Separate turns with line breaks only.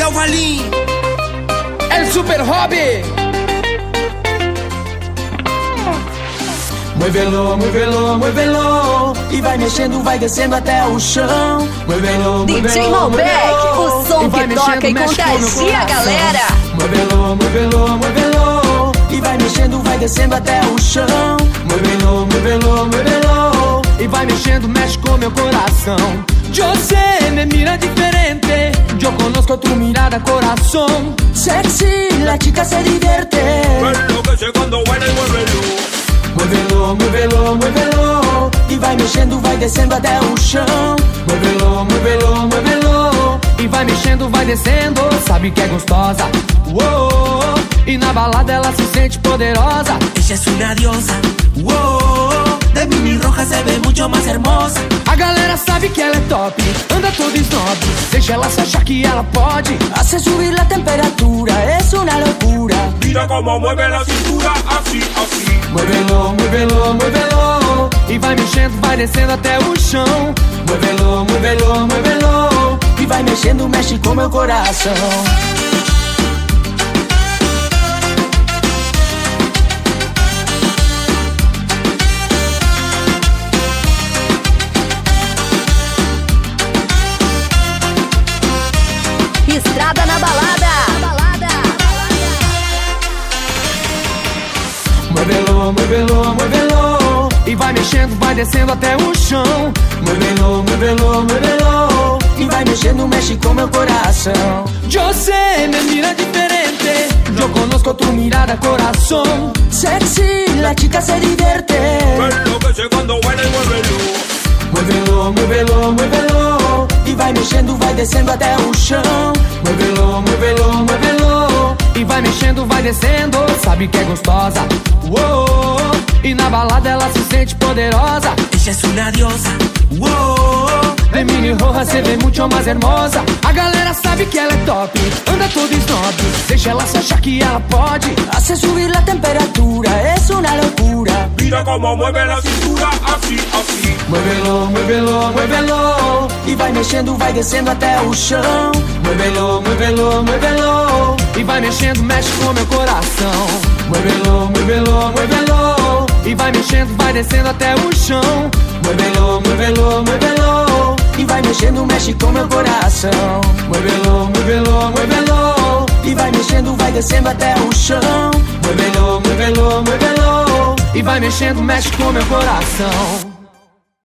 DJ Alvalim,
El Super Hobby.
Muévelo, muévelo, muévelo. E vai mexendo, vai descendo até o chão. Muévelo, muévelo,
DJ Malbec, o som que toca e contagia a galera.
Muévelo, muévelo, muévelo. E vai mexendo, vai descendo até o chão. Muévelo, muévelo, muévelo.
E vai mexendo, mexe com meu coração. Yo sé, me mira diferente. Yo conozco tu mirada, corazón.
Sexy, la chica se divierte.
lo que sé cuando baila y muévelo.
Muévelo, muévelo, muévelo. E vai mexendo, vai descendo até o chão. Muévelo, muévelo, muévelo.
E vai mexendo, vai descendo, sabe que é gostosa. Uou, e na balada ela se sente poderosa.
Ella es una diosa. Wow, de mini roja se ve mucho más hermosa.
A galera sabe que ela é top, anda todo snob. Deixa ela se achar que ela pode.
Hace subir la temperatura, es una locura.
Mira cómo mueve la cintura, así, así.
Muévelo, muévelo, muévelo.
E vai mexendo, vai descendo até o chão.
Muévelo, muévelo, muévelo. E vai mexendo, mexe com meu coração.
Estrada na balada.
Muévelo, muévelo, muévelo.
E vai mexendo, vai descendo até o chão.
Muévelo, muévelo, muévelo. E vai mexendo, mexe com meu coração.
Yo sé, me mira diferente. Yo conozco tu mirada, corazón.
Sexy, la chica se divierte.
lo que sé cuando baila y muévelo.
Muévelo, muévelo, muévelo. E vai mexendo, vai descendo até o chão. Muévelo, muévelo, muévelo.
E vai mexendo, vai descendo, sabe que é gostosa. Uou, e na balada ela se sente poderosa.
Ella es una diosa. Wow,
De mini roja se vê muito mais hermosa. A galera sabe que ela é top, anda todo snob. Deixa ela se achar que ela pode.
Hace subir la temperatura, es una locura.
mira cómo mueve la cintura, así, así.
Muévelo, muévelo, muévelo. E vai mexendo, vai descendo até o chão. Muévelo, muévelo, muévelo.
E vai mexendo, mexe com meu coração.
Muévelo, muévelo, muévelo.
E vai mexendo, vai descendo até o chão.
Muévelo, muévelo, muévelo. E vai mexendo, mexe com meu coração. Muévelo, muévelo, muévelo. E vai mexendo, vai descendo até o chão. Muévelo, muévelo, muévelo.
E vai mexendo, mexe com meu coração.